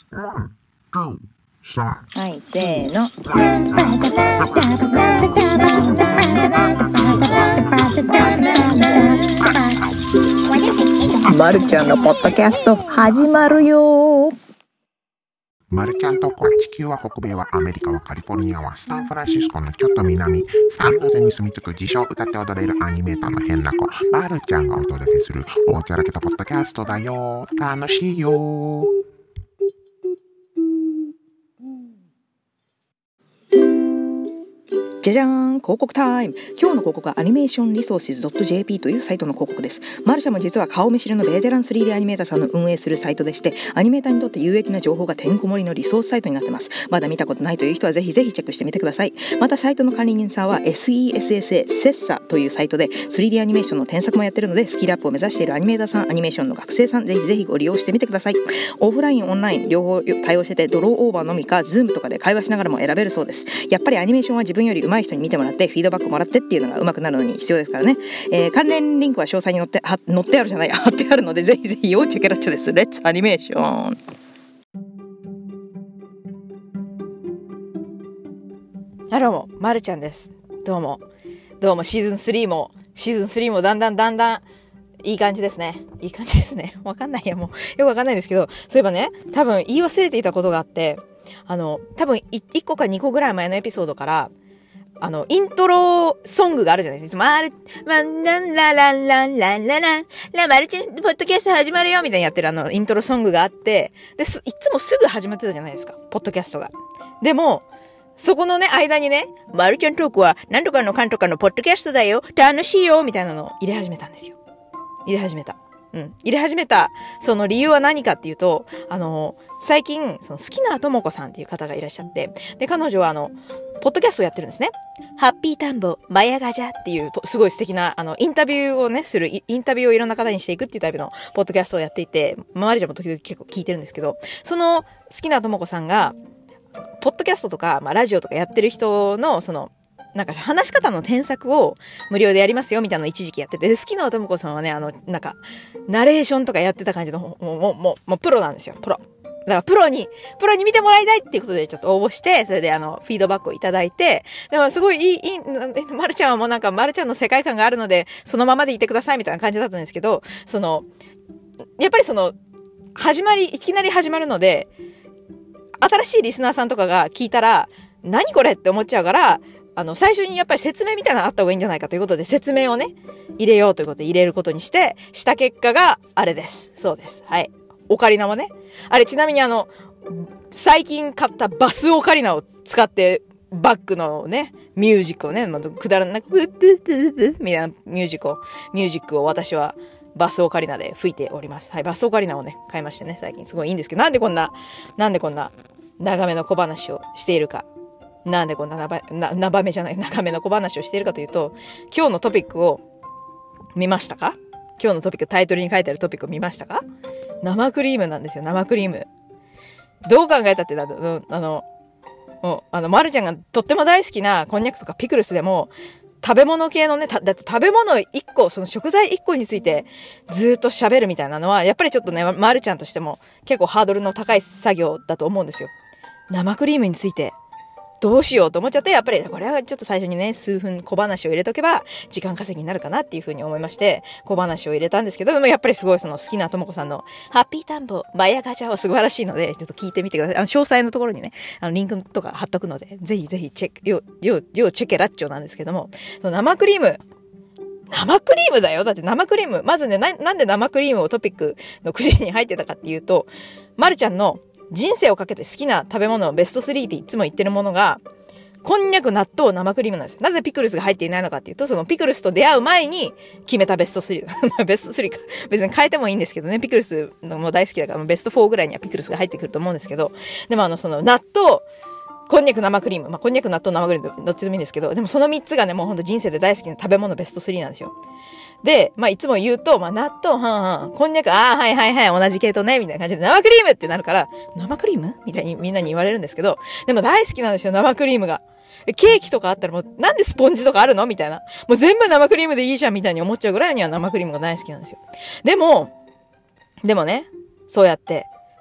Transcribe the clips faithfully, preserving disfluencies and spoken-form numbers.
はい、せーの。まるちゃんのポッドキャスト始まるよ。 マルちゃんトークは地球は北米はアメリカはカリフォルニアはサンフランシスコのちょっと南サンノゼに住み着く自称歌って踊れるアニメーターの変な子マルちゃんがお届けするおちゃらけたポッドキャストだよ。楽しいよ。 じゃじゃーん、広告タイム。今日の広告はアニメーションリソーシズ .jp というサイトの広告です。マルシャも実は顔見知りのベテラン スリーディー アニメーターさんの運営するサイトでして、アニメーターにとって有益な情報がてんこ盛りのリソースサイトになってます。まだ見たことないという人はぜひぜひチェックしてみてください。またサイトの管理人さんは セッサ セッサというサイトで スリーディー アニメーションの添削もやってるので、スキルアップを目指しているアニメーターさん、アニメーションの学生さん、ぜひぜひご利用してみてください。オフライン、オンライン両方対応してて、ドローオーバーのみか Zoom とかで会話しながらも選べるそうです。やっぱりアニメーションは自分より上手い人に見てもらってフィードバックもらってっていうのが上手くなるのに必要ですからね。えー、関連リンクは詳細に載っては載ってあるじゃない貼ってあるので、ぜひぜひ要チェケラッチョです。レッツアニメーション。あらもまるちゃんです。どうもどうも。シーズンスリーもシーズンスリーもだんだんだんだんいい感じですね。いい感じですね。わかんないやもうよくわかんないんですけど、そういえばね、多分言い忘れていたことがあって、あの多分いっこかにこぐらい前のエピソードからあの、イントロソングがあるじゃないですか。まる、まんらんららんらんらんららん、らまるちゃん、ポッドキャスト始まるよみたいにやってるあの、イントロソングがあって、で、いつもすぐ始まってたじゃないですか。ポッドキャストが。でも、そこのね、間にね、まるちゃんトークは、なんとかのかんとかのポッドキャストだよ、楽しいよみたいなのを入れ始めたんですよ。入れ始めた。うん。入れ始めた、その理由は何かっていうと、あの、最近、その好きなともこさんっていう方がいらっしゃって、で、彼女はあの、ポッドキャストをやってるんですね。ハッピータンボ、マヤガジャっていう、すごい素敵な、あの、インタビューをね、する、インタビューをいろんな方にしていくっていうタイプのポッドキャストをやっていて、周りじゃも時々結構聞いてるんですけど、その好きなともこさんが、ポッドキャストとか、まあ、ラジオとかやってる人の、その、なんか話し方の添削を無料でやりますよみたいなのを一時期やってて、好きなともこさんはね、あの、なんか、ナレーションとかやってた感じの、もう、もう、もう、もうプロなんですよ、プロ。だからプロに、プロに見てもらいたいっていうことでちょっと応募して、それであの、フィードバックをいただいて、でもすごいいい、いい、まるちゃんはもうなんか、まるちゃんの世界観があるので、そのままでいてくださいみたいな感じだったんですけど、その、やっぱりその、始まり、いきなり始まるので、新しいリスナーさんとかが聞いたら、何これって思っちゃうから、あの、最初にやっぱり説明みたいなのあった方がいいんじゃないかということで、説明をね、入れようということで入れることにして、した結果があれです。そうです。はい。オカリナもね。あれちなみにあの、最近買ったバスオカリナを使って、バックのね、ミュージックをね、まあ、くだらなく、ブッブッブッブッみたいなミュージックを、ミュージックを私はバスオカリナで吹いております。はい、バスオカリナをね、買いましてね、最近すごいいいんですけど、なんでこんな、なんでこんな長めの小話をしているか。なんでこんな長な、長めじゃない、長めの小話をしているかというと、今日のトピックを見ましたか？今日のトピック、タイトルに書いてあるトピックを見ましたか？生クリームなんですよ、生クリーム。どう考えたってだ、あの、もう、あの、まるちゃんがとっても大好きなこんにゃくとかピクルスでも、食べ物系のね、だって食べ物一個、その食材一個についてずーっと喋るみたいなのは、やっぱりちょっとね、まるちゃんとしても結構ハードルの高い作業だと思うんですよ。生クリームについて。どうしようと思っちゃって、やっぱりこれはちょっと最初にね、数分小話を入れとけば時間稼ぎになるかなっていうふうに思いまして、小話を入れたんですけど、でもやっぱりすごいその好きなともこさんのハッピータンボ、マヤガチャは素晴らしいので、ちょっと聞いてみてください。あの、詳細のところにね、あの、リンクとか貼っとくので、ぜひぜひチェック、よ、よ、よ、チェケラッチョなんですけども、その生クリーム、生クリームだよ。だって生クリーム。まずね、な、なんで生クリームをトピックのくじに入ってたかっていうと、まるちゃんの人生をかけて好きな食べ物をベストスリーっていつも言ってるものが、こんにゃく、納豆、生クリームなんですよ。なぜピクルスが入っていないのかっていうと、そのピクルスと出会う前に決めたベストスリー。ベストスリーか。別に変えてもいいんですけどね。ピクルスも大好きだから、ベストフォーぐらいにはピクルスが入ってくると思うんですけど、でもあの、その納豆、こんにゃく、生クリーム。まあ、こんにゃく、納豆、生クリーム、どっちでもいいんですけど、でもそのみっつがね、もうほんと人生で大好きな食べ物ベストスリーなんですよ。で、まあ、いつも言うと、まあ、納豆、はんはん、こんにゃく、ああ、はいはいはい、同じ系統ね、みたいな感じで、生クリームってなるから、生クリームみたいにみんなに言われるんですけど、でも大好きなんですよ、生クリームが。ケーキとかあったらもう、なんでスポンジとかあるのみたいな。もう全部生クリームでいいじゃんみたいに思っちゃうぐらいには生クリームが大好きなんですよ。でも、でもね、そうやって、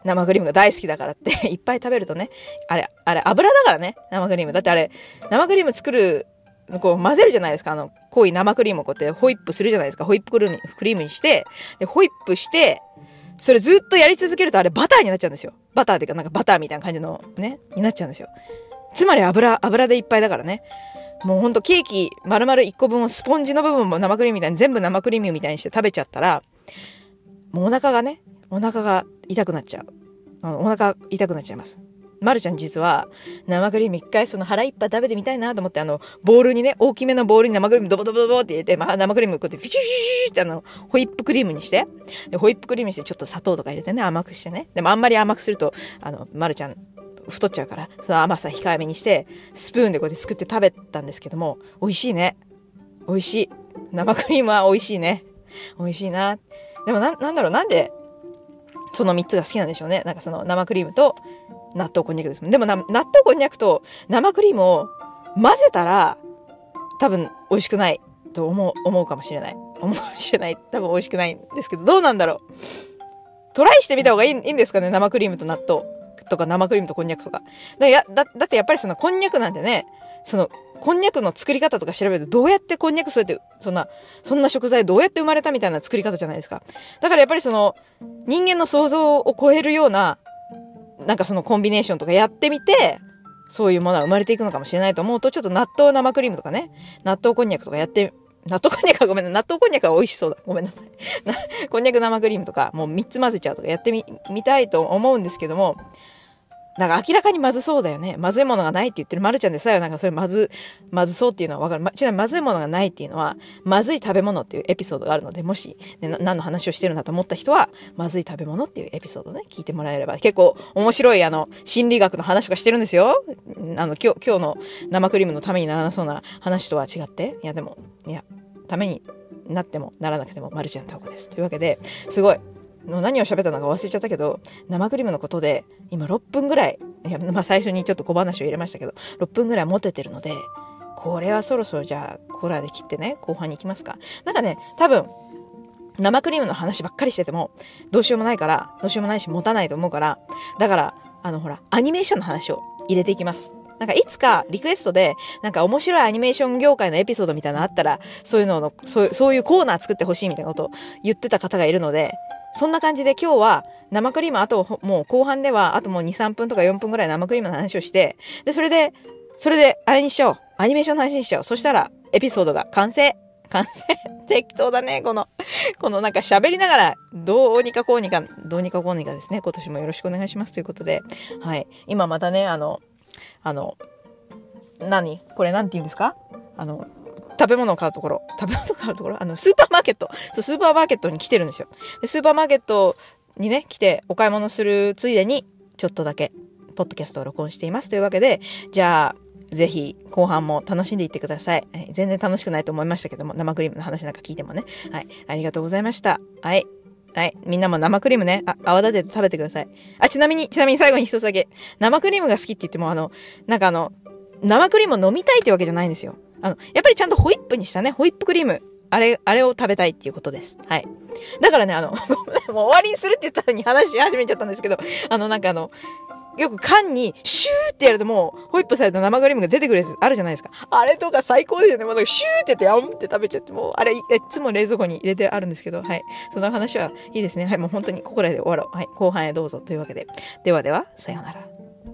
生クリームが大好きだからっていっぱい食べるとね、あれ、あれ油だからね、生クリーム。だってあれ、生クリーム作る、こう混ぜるじゃないですか。あの、濃い生クリームをこうやってホイップするじゃないですか。ホイップクリームクリームにして、で、ホイップして、それずっとやり続けるとあれバターになっちゃうんですよ。バターっていうかなんかバターみたいな感じのね、になっちゃうんですよ。つまり油、油でいっぱいだからね。もうほんとケーキ丸々いっこぶんをスポンジの部分も生クリームみたいに全部生クリームみたいにして食べちゃったら、もうお腹がね、お腹が痛くなっちゃう。お腹痛くなっちゃいます。まるちゃん実は生クリーム一回その腹いっぱい食べてみたいなと思ってあのボウルにね、大きめのボウルに生クリームドボドボドボって入れて、まあ生クリームこうやってフィシュシュシュシュってあのホイップクリームにして、でホイップクリームにしてちょっと砂糖とか入れてね、甘くしてね。でもあんまり甘くするとあのまるちゃん太っちゃうから、その甘さ控えめにしてスプーンでこうやってすくって食べたんですけども、美味しいね。美味しい。生クリームは美味しいね。美味しいな。でもな、なんだろう、なんでそのみっつが好きなんでしょうね。なんかその生クリームと納豆こんにゃくですもん。でもな、納豆こんにゃくと生クリームを混ぜたら多分美味しくないと思う、思うかもしれない。思うかもしれない。多分美味しくないんですけど、どうなんだろう。トライしてみた方がいい、いいんですかね。生クリームと納豆とか生クリームとこんにゃくとか。だ、や、だ、だってやっぱりそのこんにゃくなんてね、そのこんにゃくの作り方とか調べるとどうやってこんにゃくそうやってそんなそんな食材どうやって生まれたみたいな作り方じゃないですか。だからやっぱりその人間の想像を超えるようななんかそのコンビネーションとかやってみてそういうものは生まれていくのかもしれないと思うと、ちょっと納豆生クリームとかね、納豆こんにゃくとかやって納豆こんにゃくはごめんな、納豆こんにゃくは美味しそうだ。ごめんなさい。こんにゃく生クリームとかもうみっつ混ぜちゃうとかやってみ、みたいと思うんですけども、なんか明らかにまずそうだよね。まずいものがないって言ってるまるちゃんでさえなんかそれまず、まずそうっていうのはわかる。ま、ちなみにまずいものがないっていうのは、まずい食べ物っていうエピソードがあるので、もし、ね、な何の話をしてるんだと思った人は、まずい食べ物っていうエピソードね、聞いてもらえれば、結構面白いあの、心理学の話とかしてるんですよ。あの、今日、今日の生クリームのためにならなそうな話とは違って、いやでも、いや、ためになってもならなくてもまるちゃんトークです。というわけで、すごい、何を喋ったのか忘れちゃったけど、生クリームのことで今ろっぷんぐらい、いや、まあ最初にちょっと小話を入れましたけど、ろっぷんぐらい持ててるので、これはそろそろじゃあここらで切ってね、後半に行きますか。なんかね、多分生クリームの話ばっかりしててもどうしようもないから、どうしようもないし持たないと思うから、だからあのほらアニメーションの話を入れていきます。なんかいつかリクエストでなんか面白いアニメーション業界のエピソードみたいなのあったら、そういうののそうそういうコーナー作ってほしいみたいなことを言ってた方がいるので、そんな感じで今日は生クリームあともう後半ではあともうに、さんぷんとかよんぷんぐらい生クリームの話をして、でそれでそれであれにしよう、アニメーションの話にしよう。そしたらエピソードが完成。完成。適当だね、このこのなんか喋りながらどうにかこうにかどうにかこうにかですね。今年もよろしくお願いしますということで、はい、今またねあのあの何これなんて言うんですか、あの食べ物を買うところ、食べ物を買うところ、あの、スーパーマーケット。そう、スーパーマーケットに来てるんですよ。で、スーパーマーケットにね、来てお買い物するついでに、ちょっとだけ、ポッドキャストを録音しています。というわけで、じゃあ、ぜひ、後半も楽しんでいってください。えー、全然楽しくないと思いましたけども、生クリームの話なんか聞いてもね。はい。ありがとうございました。はい。はい。みんなも生クリームね、あ、泡立てて食べてください。あ、ちなみに、ちなみに最後に一つだけ。生クリームが好きって言っても、あの、なんかあの、生クリームを飲みたいってわけじゃないんですよ。あの、やっぱりちゃんとホイップにしたね、ホイップクリーム。あれ、あれを食べたいっていうことです。はい。だからね、あの、ごめん、もう終わりにするって言ったのに話し始めちゃったんですけど、あの、なんかあの、よく缶にシューってやるともう、ホイップされた生クリームが出てくるやつあるじゃないですか。あれとか最高ですよね。もうなんかシューってやって、やんって食べちゃって、もう、あれ、いつも冷蔵庫に入れてあるんですけど、はい。その話はいいですね。はい、もう本当にここらで終わろう。はい。後半へどうぞというわけで。ではでは、さようなら。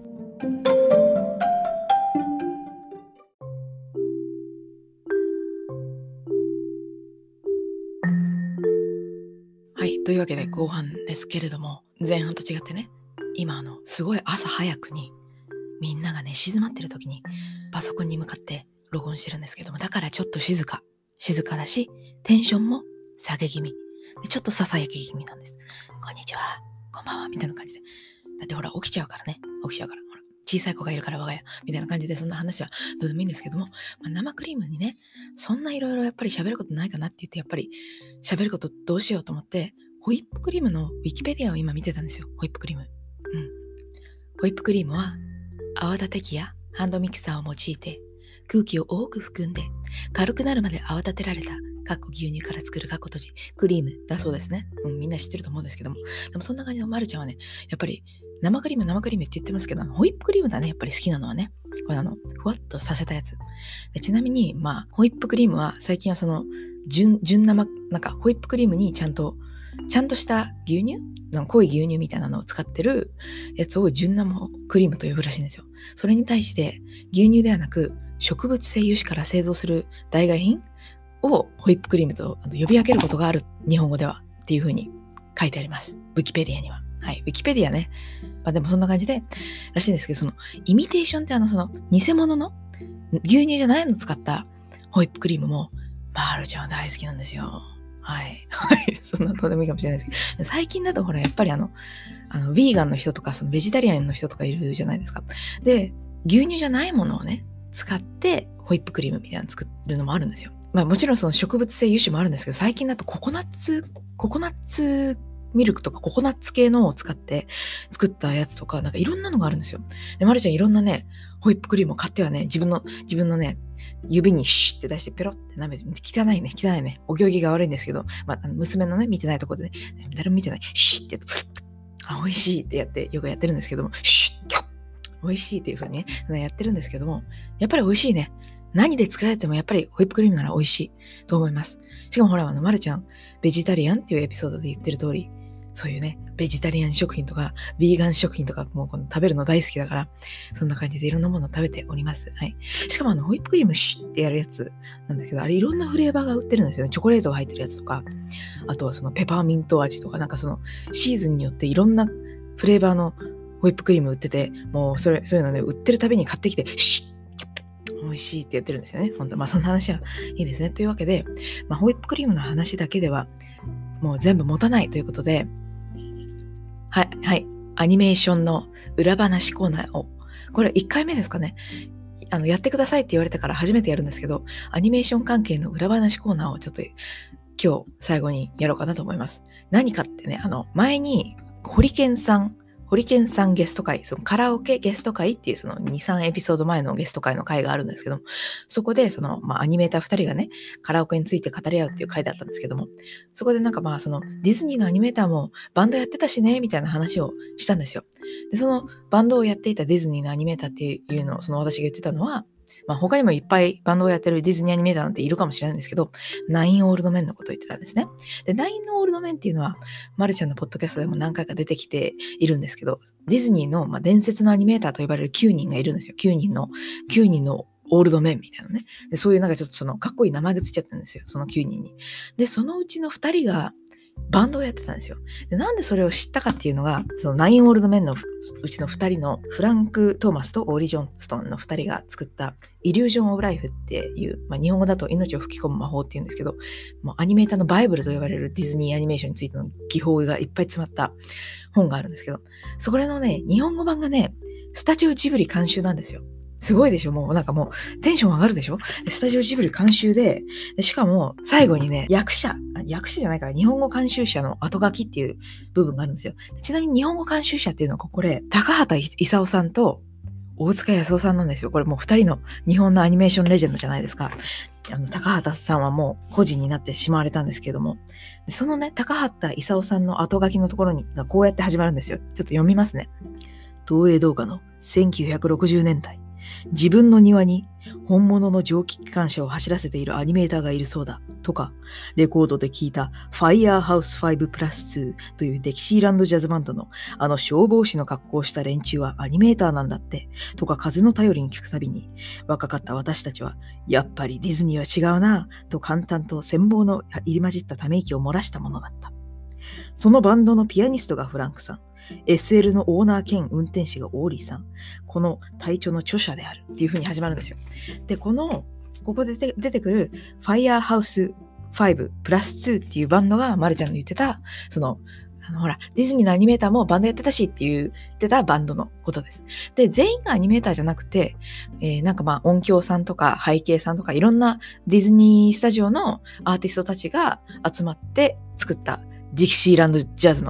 はい。というわけで後半ですけれども、前半と違ってね、今あの、すごい朝早くに、みんながね、静まってる時に、パソコンに向かって録音してるんですけども、だからちょっと静か。静かだし、テンションも下げ気味。でちょっと囁き気味なんです。こんにちは、こんばんは、みたいな感じで。だってほら、起きちゃうからね。起きちゃうから。ほら、小さい子がいるから我が家。みたいな感じで、そんな話はどうでもいいんですけども、まあ、生クリームにね、そんないろいろやっぱり喋ることないかなって言って、やっぱり喋ることどうしようと思って、ホイップクリームのウィキペディアを今見てたんですよ。ホイップクリーム。うん。ホイップクリームは、泡立て器やハンドミキサーを用いて、空気を多く含んで、軽くなるまで泡立てられたかっこ牛乳から作るかっこ閉じ、クリームだそうですね。うん、みんな知ってると思うんですけども。でもそんな感じのまるちゃんはね、やっぱり生クリーム生クリームって言ってますけど、ホイップクリームだね、やっぱり好きなのはね。これあの、ふわっとさせたやつ。でちなみに、まあ、ホイップクリームは最近はその、純、純生、なんかホイップクリームにちゃんと、ちゃんとした牛乳なんか濃い牛乳みたいなのを使ってるやつを純生クリームと呼ぶらしいんですよ。それに対して牛乳ではなく植物性油脂から製造する代替品をホイップクリームと呼び分けることがある、日本語ではっていう風に書いてあります。ウィキペディアには。はい。ウィキペディアね。まあでもそんな感じでらしいんですけど、そのイミテーションってあのその偽物の牛乳じゃないのを使ったホイップクリームもまるちゃんは大好きなんですよ。はい。はい。そんなどうでもいいかもしれないですけど。最近だとほら、やっぱりあの、あの、ヴィーガンの人とか、そのベジタリアンの人とかいるじゃないですか。で、牛乳じゃないものをね、使ってホイップクリームみたいなの作るのもあるんですよ。まあもちろんその植物性油脂もあるんですけど、最近だとココナッツ、ココナッツミルクとかココナッツ系のを使って作ったやつとか、なんかいろんなのがあるんですよ。で、まるちゃんいろんなね、ホイップクリームを買ってはね、自分の、自分のね、指にシュッって出してペロって舐めて、汚いね、汚いね、お行儀が悪いんですけど、まあ、あの娘のね、見てないところでね、誰も見てない、シュッってやって、あ、美味しいってやって、よくやってるんですけども、シュッ、美味しいっていう風にね、やってるんですけども、やっぱり美味しいね。何で作られてもやっぱりホイップクリームなら美味しいと思います。しかもほら、あの、まるちゃん、ベジタリアンっていうエピソードで言ってる通り、そういうね、ベジタリアン食品とか、ビーガン食品とか、もうこの食べるの大好きだから、そんな感じでいろんなものを食べております。はい。しかもあの、ホイップクリームシュッってやるやつなんですけど、あれいろんなフレーバーが売ってるんですよね。チョコレートが入ってるやつとか、あとはそのペパーミント味とか、なんかそのシーズンによっていろんなフレーバーのホイップクリーム売ってて、もうそれ、そういうのね、売ってるたびに買ってきて、シュッ美味しいって言ってるんですよね。本当まあそんな話はいいですね。というわけで、まあ、ホイップクリームの話だけではもう全部持たないということで、はい、はい。アニメーションの裏話コーナーを、これいっかいめですかね。あの、やってくださいって言われたから初めてやるんですけど、アニメーション関係の裏話コーナーをちょっと今日最後にやろうかなと思います。何かってね、あの、前にホリケンさん、ホリケンさんゲスト会、そのカラオケゲスト会っていうそのに、さんエピソード前のゲスト会の会があるんですけども、そこでその、まあ、アニメーターふたりがね、カラオケについて語り合うっていう会だったんですけども、そこでなんかまあそのディズニーのアニメーターもバンドやってたしね、みたいな話をしたんですよ。で、そのバンドをやっていたディズニーのアニメーターっていうのをその私が言ってたのは、まあ他にもいっぱいバンドをやってるディズニーアニメーターなんているかもしれないんですけど、ナインオールドメンのことを言ってたんですね。で、ナインオールドメンっていうのは、まるちゃんのポッドキャストでも何回か出てきているんですけど、ディズニーの、まあ、伝説のアニメーターと呼ばれるきゅうにんがいるんですよ。きゅうにんの、きゅうにんのオールドメンみたいなね。で、そういうなんかちょっとそのかっこいい名前がついちゃったんですよ。そのきゅうにんに。で、そのうちのふたりが、バンドをやってたんですよ。で、なんでそれを知ったかっていうのが、そのナインオールドメンのうちのふたりのフランク・トーマスとオーリー・ジョンストンのふたりが作ったイリュージョン・オブ・ライフっていう、まあ、日本語だと命を吹き込む魔法っていうんですけど、もうアニメーターのバイブルと呼ばれるディズニーアニメーションについての技法がいっぱい詰まった本があるんですけど、そこのね、日本語版がね、スタジオジブリ監修なんですよ。すごいでしょ。もうなんかもうテンション上がるでしょ。スタジオジブリ監修で、でしかも最後にね、役者、役者じゃないから日本語監修者の後書きっていう部分があるんですよ。ちなみに日本語監修者っていうのはここで高畑勲さんと大塚康夫さんなんですよ。これもう二人の日本のアニメーションレジェンドじゃないですか。あの高畑さんはもう個人になってしまわれたんですけれども、そのね、高畑勲さんの後書きのところにがこうやって始まるんですよ。ちょっと読みますね。東映動画のせんきゅうひゃくろくじゅうねんだい。自分の庭に本物の蒸気機関車を走らせているアニメーターがいるそうだとか、レコードで聞いたファイヤーハウスファイブプラスツーというデキシーランドジャズバンドのあの消防士の格好をした連中はアニメーターなんだってとか風の頼りに聞くたびに、若かった私たちはやっぱりディズニーは違うなと簡単と羨望の入り混じったため息を漏らしたものだった。そのバンドのピアニストがフランクさん、エスエル のオーナー兼運転士がオーリーさん、この隊長の著者であるっていう風に始まるんですよ。で、この、ここで出てくる Firehouse ファイブプラスツーっていうバンドがまるちゃんの言ってた、その、あのほら、ディズニーのアニメーターもバンドやってたしっていう言ってたバンドのことです。で、全員がアニメーターじゃなくて、えー、なんかまあ音響さんとか背景さんとかいろんなディズニースタジオのアーティストたちが集まって作ったディキシーランドジャズの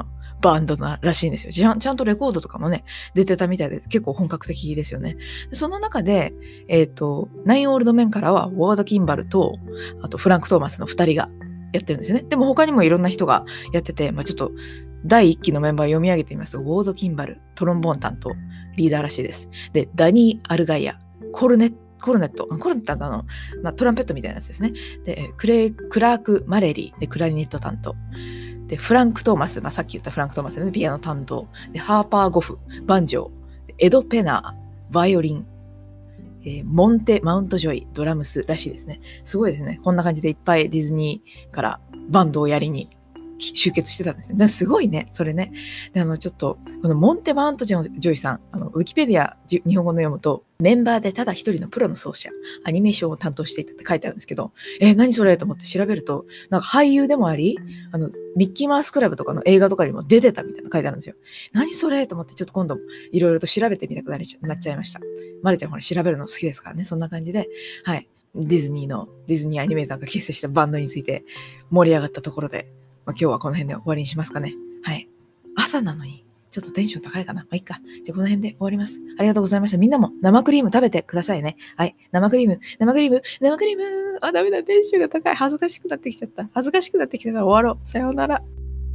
バンドならしいんですよ。ちゃん、ちゃんとレコードとかもね、出てたみたいで結構本格的ですよね。でその中で、えっと、ナインオールドメンからはウォード・キンバルと、あとフランク・トーマスのふたりがやってるんですよね。でも他にもいろんな人がやってて、まあ、ちょっとだいいっきのメンバーを読み上げてみますと、ウォード・キンバル、トロンボーン担当、リーダーらしいです。で、ダニー・アルガイア、コルネット、コルネット、コルネットってあの、まあ、トランペットみたいなやつですね。で、クレイ、クラーク・マレリーでクラリネット担当。で、フランク・トーマス、まあ、さっき言ったフランク・トーマスの、ね、ピアノ担当。で、ハーパー・ゴフ、バンジョー。エド・ペナー、バイオリン。えー、モンテ・マウント・ジョイ、ドラムスらしいですね。すごいですね。こんな感じでいっぱいディズニーからバンドをやりに集結してたんですね。すごいね、それね。で、あの、ちょっと、このモンテ・マウント・ジョイさん、あの、ウィキペディア、日本語の読むと、メンバーでただ一人のプロの奏者、アニメーションを担当していたって書いてあるんですけど、えー、何それと思って調べると、なんか俳優でもあり、あの、ミッキーマウスクラブとかの映画とかにも出てたみたいな書いてあるんですよ。何それと思って、ちょっと今度、いろいろと調べてみたくなりなっちゃいました。まるちゃんほら調べるの好きですからね、そんな感じで、はい。ディズニーの、ディズニーアニメーターが結成したバンドについて盛り上がったところで、まあ、今日はこの辺で終わりにしますかね。はい。朝なのに、ちょっとテンション高いかな。まあ、いいか。じゃあこの辺で終わります。ありがとうございました。みんなも生クリーム食べてくださいね。はい。生クリーム、生クリーム、生クリーム。あ、ダメだ。テンションが高い。恥ずかしくなってきちゃった。恥ずかしくなってきたから終わろう。さようなら。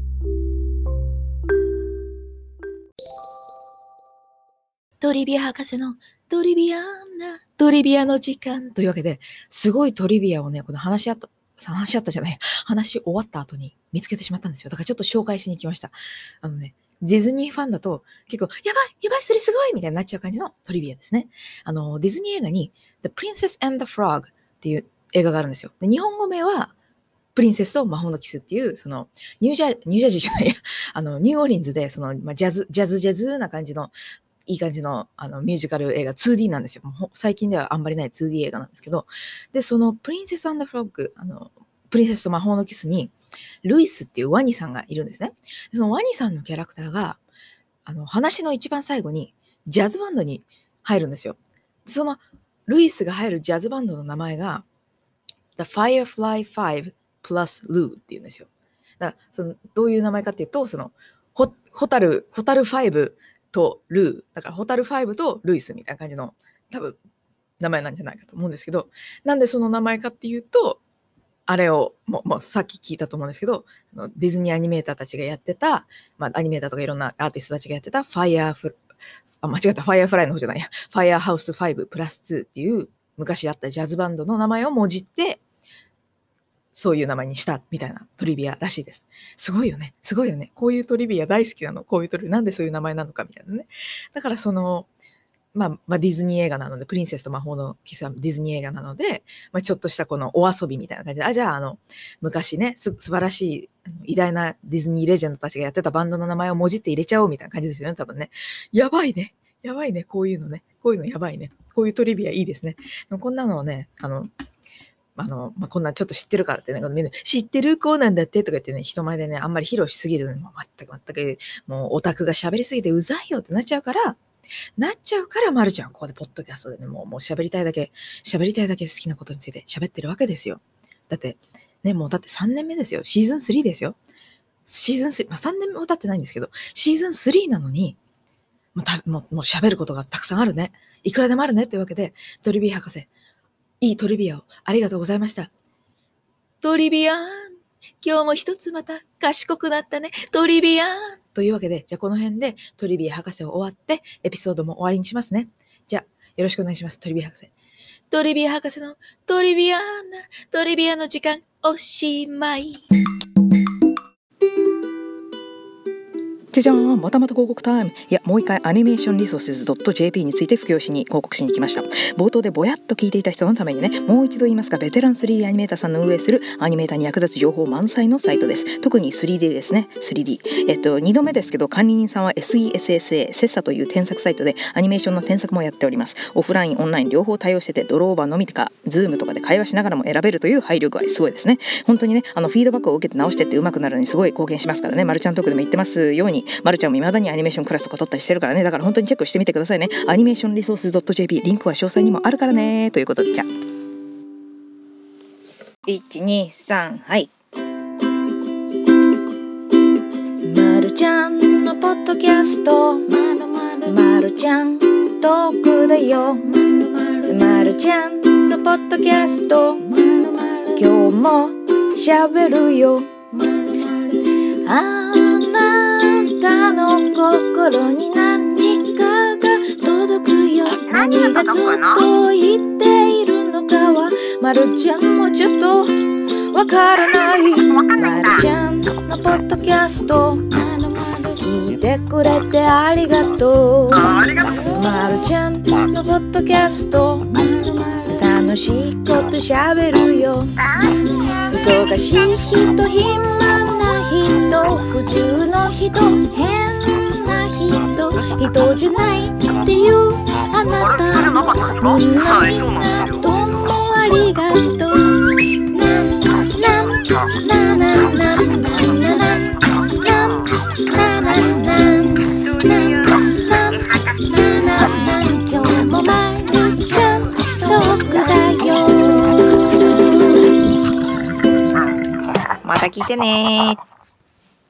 トリビア博士のトリビアンな、トリビアの時間というわけで、すごいトリビアをね、この話し合った、話し合ったじゃない、話し終わった後に見つけてしまったんですよ。だからちょっと紹介しに来ました。あのね、ディズニーファンだと結構、やばいやばいそれすごいみたいになっちゃう感じのトリビアですね。あの、ディズニー映画に The Princess and the Frog っていう映画があるんですよ。で日本語名はプリンセスと魔法のキスっていう、その、ニュージャー、ニュージャージーじゃないや、あの、ニューオーリンズで、その、まあ、ジャズ、ジャズジャズな感じの、いい感じのあのミュージカル映画 ツーディー なんですよ。もう最近ではあんまりない ツーディー 映画なんですけど、で、そのプリンセス&フロッグ、あの、プリンセスと魔法のキスに、ルイスっていうワニさんがいるんですね。でそのワニさんのキャラクターが、あの、話の一番最後にジャズバンドに入るんですよ。そのルイスが入るジャズバンドの名前が、The Firefly ファイブ plus Lou っていうんですよ。だからそのどういう名前かっていうと、その、ホタル、ホタルファイブとルー、だからホタルファイブとルイスみたいな感じの多分名前なんじゃないかと思うんですけど、なんでその名前かっていうと、あれをもう、もうさっき聞いたと思うんですけど、ディズニーアニメーターたちがやってた、まあアニメーターとかいろんなアーティストたちがやってたファイヤーフあ間違ったファイヤーフライの方じゃないや、ファイヤーハウスファイブプラスツーっていう昔あったジャズバンドの名前をもじってそういう名前にしたみたいなトリビアらしいです。すごいよね。すごいよね。こういうトリビア大好きなの。こういうトリビア。なんでそういう名前なのかみたいなね。だからその、まあ、まあ、ディズニー映画なので、プリンセスと魔法のキスはディズニー映画なので、まあ、ちょっとしたこのお遊びみたいな感じで、あ、じゃあ、あの、昔ね、す素晴らしい、偉大なディズニーレジェンドたちがやってたバンドの名前をもじって入れちゃおうみたいな感じですよね、多分ね。やばいね。やばいね。こういうのね。こういうのやばいね。こういうトリビアいいですね。でもこんなのをね、あの、あの、まあ、こんなんちょっと知ってるからってね、みんな知ってる子なんだってとか言ってね、人前でね、あんまり披露しすぎるとね、もう全く全く、もうオタクが喋りすぎてうざいよってなっちゃうから、なっちゃうから、まるちゃんここでポッドキャストでね、もう、もう喋りたいだけ、喋りたいだけ好きなことについて喋ってるわけですよ。だって、ね、もうだってさんねんめですよ。シーズンスリーですよ。シーズンスリー、まあさんねんめは経ってないんですけど、シーズンスリーなのに、もうた、もう、もう喋ることがたくさんあるね。いくらでもあるねというわけで、トリビア博士、いいトリビアをありがとうございました。トリビアン、今日も一つまた賢くなったね。トリビアンというわけで、じゃあこの辺でトリビア博士を終わって、エピソードも終わりにしますね。じゃあ、よろしくお願いします。トリビア博士。トリビア博士のトリビアンな、トリビアの時間、おしまい。じゃじゃーん、またまた広告タイム。いや、もう一回アニメーションリソースズ .jp について布教しに広告しに来ました。冒頭でぼやっと聞いていた人のためにね、もう一度言いますが、ベテラン スリーディー アニメーターさんの運営するアニメーターに役立つ情報満載のサイトです。特に スリーディー ですね。スリーディー。えっと、にどめですけど、管理人さんは エスイーエスエスエー、セッサという添削サイトでアニメーションの添削もやっております。オフライン、オンライン両方対応してて、ドローバーのみとか、ズームとかで会話しながらも選べるという配慮具合、すごいですね。本当にね、あのフィードバックを受けて直してって上手くなるのにすごい貢献しますからね。マルちゃんトークでも言ってますように、マルちゃんも未だにアニメーションクラスとか取ったりしてるからね。だから本当にチェックしてみてくださいね。アニメーションリソース .jp、 リンクは詳細にもあるからね。ということで、じゃあいちにさん、はい。まるちゃんドキャストまるちゃんトークだよまるちゃんのポッドキャスト今日もしゃべるよあなたの心に何かが届くよ何が届いているのかはまるちゃんもちょっとわからないまるちゃんのポッドキャスト聞いてくれてありがとうまるちゃんのポッドキャスト楽しいことしゃべるよ忙しい人暇な人普通の人変な人人じゃないっていうあなたもみんなみんなどうもありがとうなななななななな今日もまるちゃんトークだよまた聞いてね。